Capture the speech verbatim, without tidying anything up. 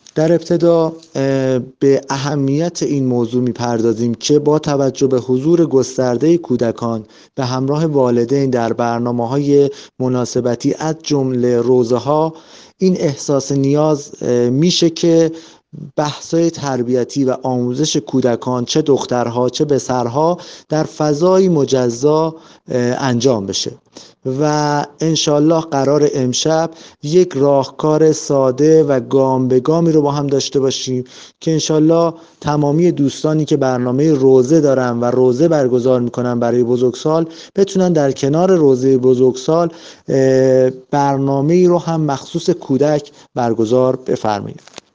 در ابتدا به اهمیت این موضوع می‌پردازیم که با توجه به حضور گسترده کودکان به همراه والدین در برنامه‌های مناسبتی از جمله روزه‌ها، این احساس نیاز میشه که بحث‌های تربیتی و آموزش کودکان، چه دخترها چه پسرها، در فضایی مجزا انجام بشه و انشالله قرار امشب یک راهکار ساده و گام به گامی رو با هم داشته باشیم که انشالله تمامی دوستانی که برنامه روزه دارن و روزه برگزار میکنن برای بزرگسال بتونن در کنار روزه بزرگسال برنامه‌ای رو هم مخصوص کودک برگزار بفرمایید.